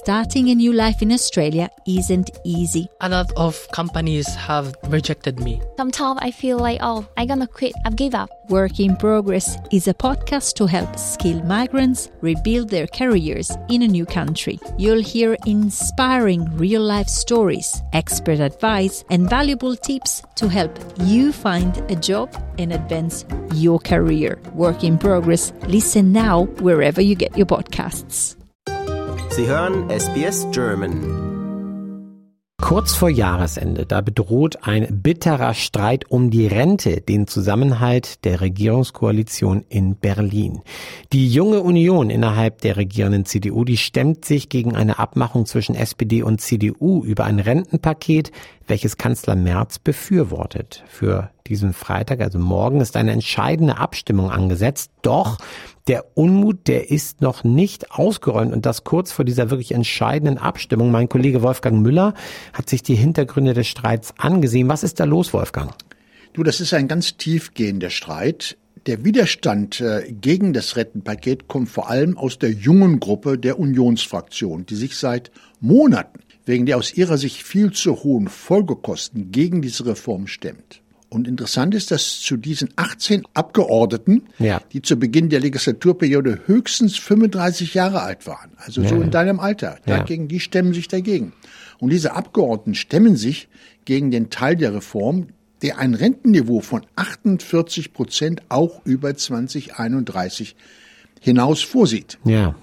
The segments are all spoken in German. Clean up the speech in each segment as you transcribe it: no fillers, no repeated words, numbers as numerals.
starting a new life in Australia isn't easy. A lot of companies have rejected me. Sometimes I feel like, I'm gonna quit, I've give up. Work in Progress is a podcast to help skilled migrants rebuild their careers in a new country. You'll hear inspiring real-life stories, expert advice, and valuable tips to help you find a job and advance your career. Work in Progress. Listen now wherever you get your podcasts. Sie hören SBS German. Kurz vor Jahresende, da bedroht ein bitterer Streit um die Rente den Zusammenhalt der Regierungskoalition in Berlin. Die Junge Union innerhalb der regierenden CDU, die stemmt sich gegen eine Abmachung zwischen SPD und CDU über ein Rentenpaket, welches Kanzler Merz befürwortet. Für diesen Freitag, also morgen, ist eine entscheidende Abstimmung angesetzt. Doch der Unmut, der ist noch nicht ausgeräumt und das kurz vor dieser wirklich entscheidenden Abstimmung. Mein Kollege Wolfgang Müller hat sich die Hintergründe des Streits angesehen. Was ist da los, Wolfgang? Du, das ist ein ganz tiefgehender Streit. Der Widerstand gegen das Rentenpaket kommt vor allem aus der jungen Gruppe der Unionsfraktion, die sich seit Monaten wegen der aus ihrer Sicht viel zu hohen Folgekosten gegen diese Reform stemmt. Und interessant ist, dass zu diesen 18 Abgeordneten, die zu Beginn der Legislaturperiode höchstens 35 Jahre alt waren, also so in deinem Alter, die stemmen sich dagegen. Und diese Abgeordneten stemmen sich gegen den Teil der Reform, der ein Rentenniveau von 48% auch über 2031 hinaus vorsieht.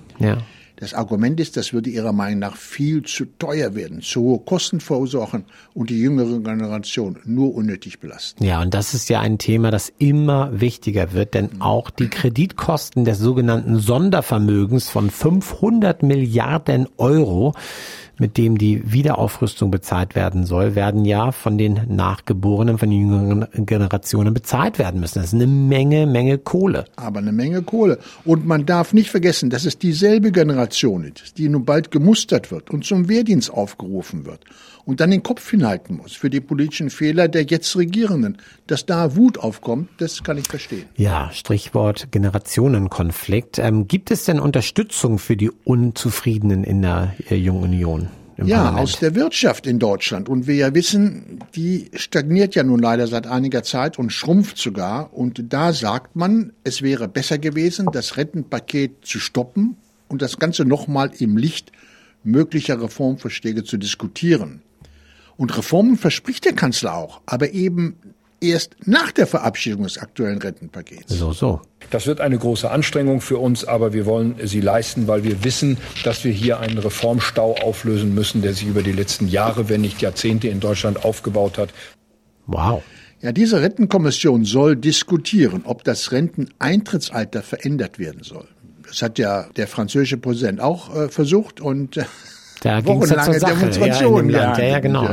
Das Argument ist, das würde ihrer Meinung nach viel zu teuer werden, zu hohe Kosten verursachen und die jüngere Generation nur unnötig belasten. Ja, und das ist ja ein Thema, das immer wichtiger wird, denn auch die Kreditkosten des sogenannten Sondervermögens von 500 Milliarden Euro, mit dem die Wiederaufrüstung bezahlt werden soll, werden ja von den Nachgeborenen, von den jüngeren Generationen bezahlt werden müssen. Das ist eine Menge Kohle. Aber eine Menge Kohle. Und man darf nicht vergessen, dass es dieselbe Generation ist, die nun bald gemustert wird und zum Wehrdienst aufgerufen wird und dann den Kopf hinhalten muss für die politischen Fehler der jetzt Regierenden. Dass da Wut aufkommt, das kann ich verstehen. Ja, Stichwort Generationenkonflikt. Gibt es denn Unterstützung für die Unzufriedenen in der Jungen Union? Ja, aus der Wirtschaft in Deutschland. Und wir ja wissen, die stagniert ja nun leider seit einiger Zeit und schrumpft sogar. Und da sagt man, es wäre besser gewesen, das Rentenpaket zu stoppen und das Ganze nochmal im Licht möglicher Reformvorschläge zu diskutieren. Und Reformen verspricht der Kanzler auch, aber eben erst nach der Verabschiedung des aktuellen Rentenpakets. So. Das wird eine große Anstrengung für uns, aber wir wollen sie leisten, weil wir wissen, dass wir hier einen Reformstau auflösen müssen, der sich über die letzten Jahre, wenn nicht Jahrzehnte in Deutschland aufgebaut hat. Wow. Ja, diese Rentenkommission soll diskutieren, ob das Renteneintrittsalter verändert werden soll. Das hat ja der französische Präsident auch versucht und da wochenlange Demonstrationen. Ja, genau.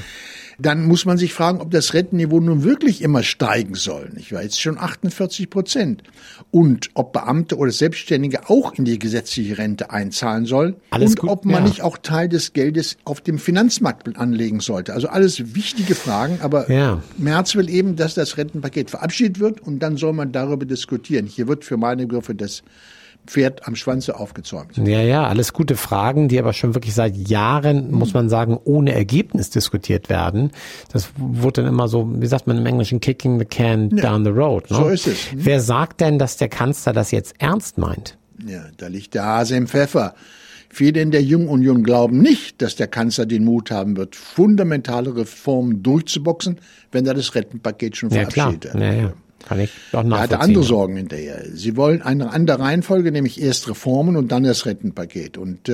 Dann muss man sich fragen, ob das Rentenniveau nun wirklich immer steigen soll. Ich war jetzt schon 48%. Und ob Beamte oder Selbstständige auch in die gesetzliche Rente einzahlen sollen. Alles und gut, ob man nicht auch Teil des Geldes auf dem Finanzmarkt anlegen sollte. Also alles wichtige Fragen. Aber Merz will eben, dass das Rentenpaket verabschiedet wird und dann soll man darüber diskutieren. Hier wird für meine Begriffe das Pferd am Schwanze aufgezäumt. Ja, alles gute Fragen, die aber schon wirklich seit Jahren, muss man sagen, ohne Ergebnis diskutiert werden. Das wurde dann immer so, wie sagt man im Englischen, kicking the can down the road. Ne? So ist es. Wer sagt denn, dass der Kanzler das jetzt ernst meint? Ja, da liegt der Hase im Pfeffer. Viele in der Jungen Union glauben nicht, dass der Kanzler den Mut haben wird, fundamentale Reformen durchzuboxen, wenn er das Rentenpaket schon verabschiedet hat. Ja. Kann ich auch nachvollziehen. Er hatte andere Sorgen hinterher. Sie wollen eine andere Reihenfolge, nämlich erst Reformen und dann das Rentenpaket. Und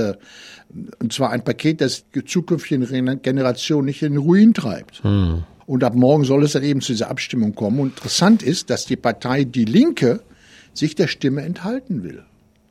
zwar ein Paket, das die zukünftigen Generationen nicht in den Ruin treibt. Und ab morgen soll es dann eben zu dieser Abstimmung kommen. Und interessant ist, dass die Partei Die Linke sich der Stimme enthalten will.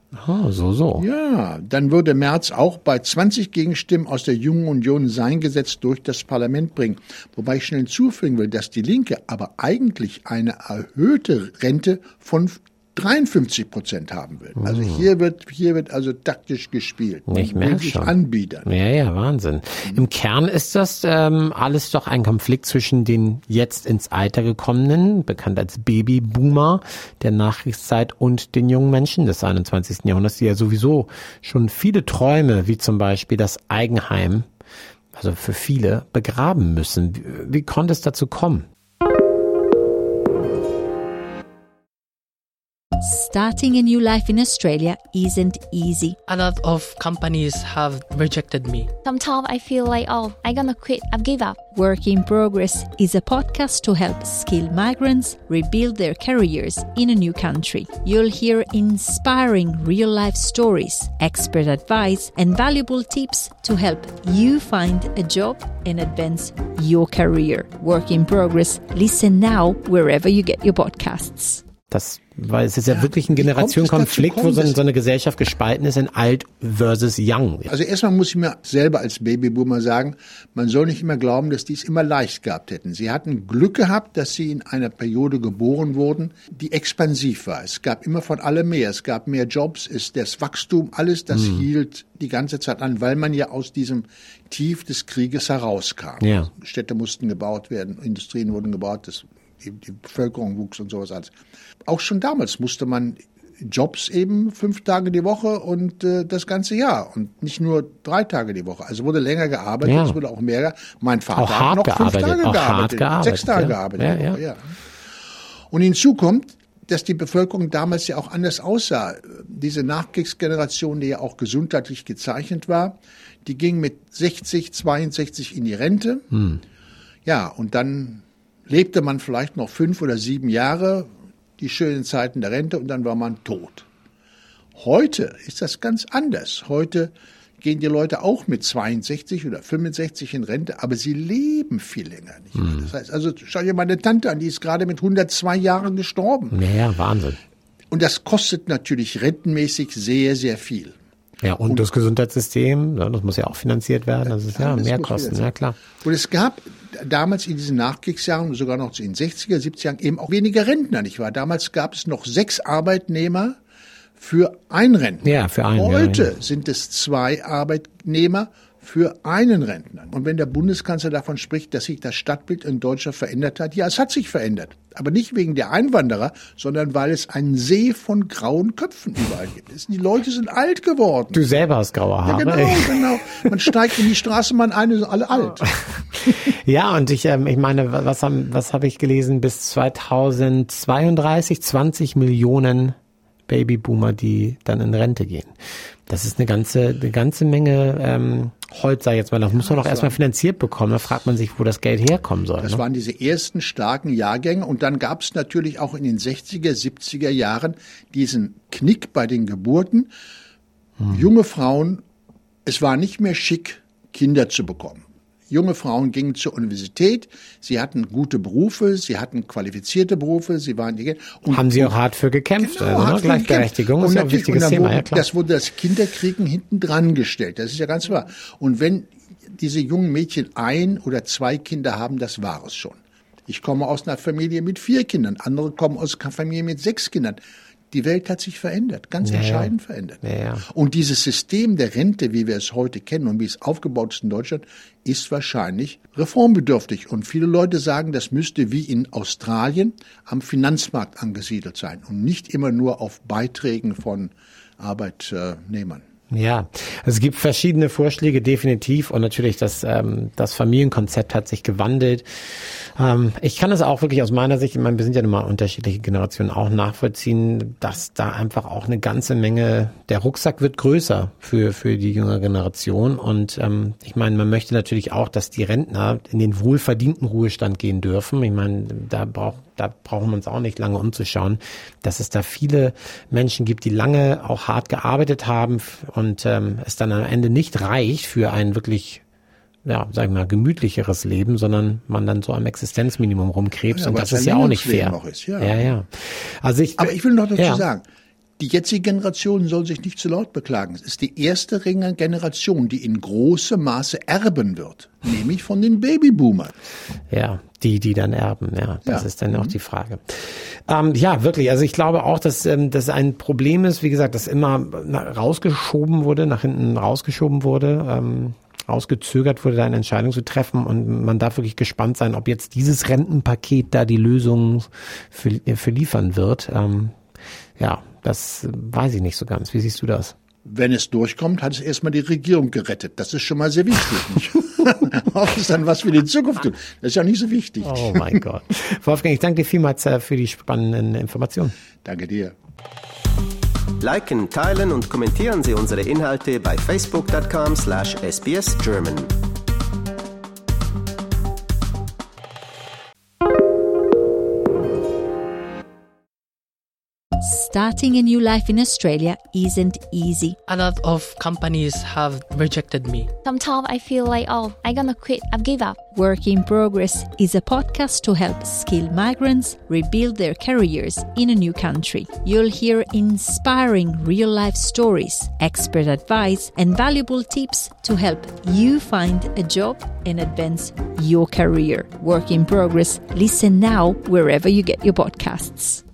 So. Ja, dann würde Merz auch bei 20 Gegenstimmen aus der Jungen Union sein Gesetz durch das Parlament bringen. Wobei ich schnell hinzufügen will, dass die Linke aber eigentlich eine erhöhte Rente von 53% haben will. Also hier wird also taktisch gespielt. Ich merke schon. Anbietern. Ja, Wahnsinn. Im Kern ist das alles doch ein Konflikt zwischen den jetzt ins Alter gekommenen, bekannt als Babyboomer der Nachkriegszeit, und den jungen Menschen des 21. Jahrhunderts, die ja sowieso schon viele Träume, wie zum Beispiel das Eigenheim, also für viele, begraben müssen. Wie konnte es dazu kommen? Starting a new life in Australia isn't easy. A lot of companies have rejected me. Sometimes I feel like, I'm gonna quit. I've give up. Work in Progress is a podcast to help skilled migrants rebuild their careers in a new country. You'll hear inspiring real-life stories, expert advice, and valuable tips to help you find a job and advance your career. Work in Progress. Listen now wherever you get your podcasts. Weil es ist ja wirklich ein Generationenkonflikt, wo so eine Gesellschaft gespalten ist in alt versus young. Also erstmal muss ich mir selber als Babyboomer sagen, man soll nicht immer glauben, dass die es immer leicht gehabt hätten. Sie hatten Glück gehabt, dass sie in einer Periode geboren wurden, die expansiv war. Es gab immer von allem mehr. Es gab mehr Jobs, das Wachstum, alles das hielt die ganze Zeit an, weil man ja aus diesem Tief des Krieges herauskam. Ja. Städte mussten gebaut werden, Industrien wurden gebaut, die Bevölkerung wuchs und sowas alles. Auch schon damals musste man Jobs eben 5 Tage die Woche und das ganze Jahr und nicht nur 3 Tage die Woche. Also wurde länger gearbeitet, es wurde auch mehr. Mein Vater auch hat noch 5 Tage gearbeitet, 6 Tage gearbeitet. Ja. Und hinzu kommt, dass die Bevölkerung damals ja auch anders aussah. Diese Nachkriegsgeneration, die ja auch gesundheitlich gezeichnet war, die ging mit 60, 62 in die Rente. Ja, und dann lebte man vielleicht noch 5 oder 7 Jahre, die schönen Zeiten der Rente, und dann war man tot. Heute ist das ganz anders. Heute gehen die Leute auch mit 62 oder 65 in Rente, aber sie leben viel länger nicht mehr. Das heißt, also schau dir meine Tante an, die ist gerade mit 102 Jahren gestorben. Ja, Wahnsinn. Und das kostet natürlich rentenmäßig sehr, sehr viel. Ja, und das Gesundheitssystem, das muss ja auch finanziert werden. Das ist ja mehr Kosten, ja klar. Und es gab damals in diesen Nachkriegsjahren, sogar noch in den 60er, 70er Jahren eben auch weniger Rentner, nicht wahr? Damals gab es noch 6 Arbeitnehmer für einen Rentner. Ja, für einen. Heute sind es 2 Arbeitnehmer für einen Rentner. Und wenn der Bundeskanzler davon spricht, dass sich das Stadtbild in Deutschland verändert hat, ja, es hat sich verändert. Aber nicht wegen der Einwanderer, sondern weil es einen See von grauen Köpfen überall gibt. Die Leute sind alt geworden. Du selber hast graue Haare. Ja, genau. Man steigt in die Straßenbahn ein und sind alle alt. Ja, und ich meine, was habe ich gelesen? Bis 2032 20 Millionen Babyboomer, die dann in Rente gehen. Das ist eine ganze Menge Holz, sag ich jetzt mal. Das muss man doch erstmal finanziert bekommen. Da fragt man sich, wo das Geld herkommen soll. Das waren diese ersten starken Jahrgänge. Und dann gab es natürlich auch in den 60er, 70er Jahren diesen Knick bei den Geburten. Junge Frauen, es war nicht mehr schick, Kinder zu bekommen. Junge Frauen gingen zur Universität, sie hatten gute Berufe, sie hatten qualifizierte Berufe, sie waren haben sie auch hart für gekämpft, genau, also, Gleichberechtigung ist ja ein wichtiges Thema, ja klar. Das wurde das Kinderkriegen hinten dran gestellt, das ist ja ganz wahr. Und wenn diese jungen Mädchen 1 oder 2 Kinder haben, das war es schon. Ich komme aus einer Familie mit 4 Kindern, andere kommen aus einer Familie mit 6 Kindern. Die Welt hat sich verändert, ganz entscheidend verändert. Ja. Und dieses System der Rente, wie wir es heute kennen und wie es aufgebaut ist in Deutschland, ist wahrscheinlich reformbedürftig. Und viele Leute sagen, das müsste wie in Australien am Finanzmarkt angesiedelt sein und nicht immer nur auf Beiträgen von Arbeitnehmern. Ja, es gibt verschiedene Vorschläge, definitiv. Und natürlich, das Familienkonzept hat sich gewandelt. Ich kann es auch wirklich aus meiner Sicht, ich meine, wir sind ja nun mal unterschiedliche Generationen, auch nachvollziehen, dass da einfach auch eine ganze Menge, der Rucksack wird größer für die jüngere Generation. Und ich meine, man möchte natürlich auch, dass die Rentner in den wohlverdienten Ruhestand gehen dürfen. Ich meine, da brauchen wir uns auch nicht lange umzuschauen, dass es da viele Menschen gibt, die lange auch hart gearbeitet haben und es dann am Ende nicht reicht für ein wirklich, ja, sag ich mal, gemütlicheres Leben, sondern man dann so am Existenzminimum rumkrebst, und das ist ja auch nicht fair. Ja. Ja. Also aber ich will noch dazu sagen, Die jetzige Generation soll sich nicht zu laut beklagen. Es ist die erste Generation, die in großem Maße erben wird, nämlich von den Babyboomern. Ja, die dann erben, das ist dann auch die Frage. Ja, wirklich, also ich glaube auch, dass das ein Problem ist, wie gesagt, dass immer nach hinten rausgeschoben wurde, rausgezögert wurde, da eine Entscheidung zu treffen, und man darf wirklich gespannt sein, ob jetzt dieses Rentenpaket da die Lösung für liefern wird. Ja, das weiß ich nicht so ganz. Wie siehst du das? Wenn es durchkommt, hat es erstmal die Regierung gerettet. Das ist schon mal sehr wichtig. Ob es dann was für die Zukunft tut, das ist ja nicht so wichtig. Oh mein Gott. Wolfgang, ich danke dir vielmals für die spannenden Informationen. Danke dir. Liken, teilen und kommentieren Sie unsere Inhalte bei facebook.com/sbsgerman. Starting a new life in Australia isn't easy. A lot of companies have rejected me. Sometimes I feel like, I'm gonna quit. I've give up. Work in Progress is a podcast to help skilled migrants rebuild their careers in a new country. You'll hear inspiring real-life stories, expert advice, and valuable tips to help you find a job and advance your career. Work in Progress. Listen now wherever you get your podcasts.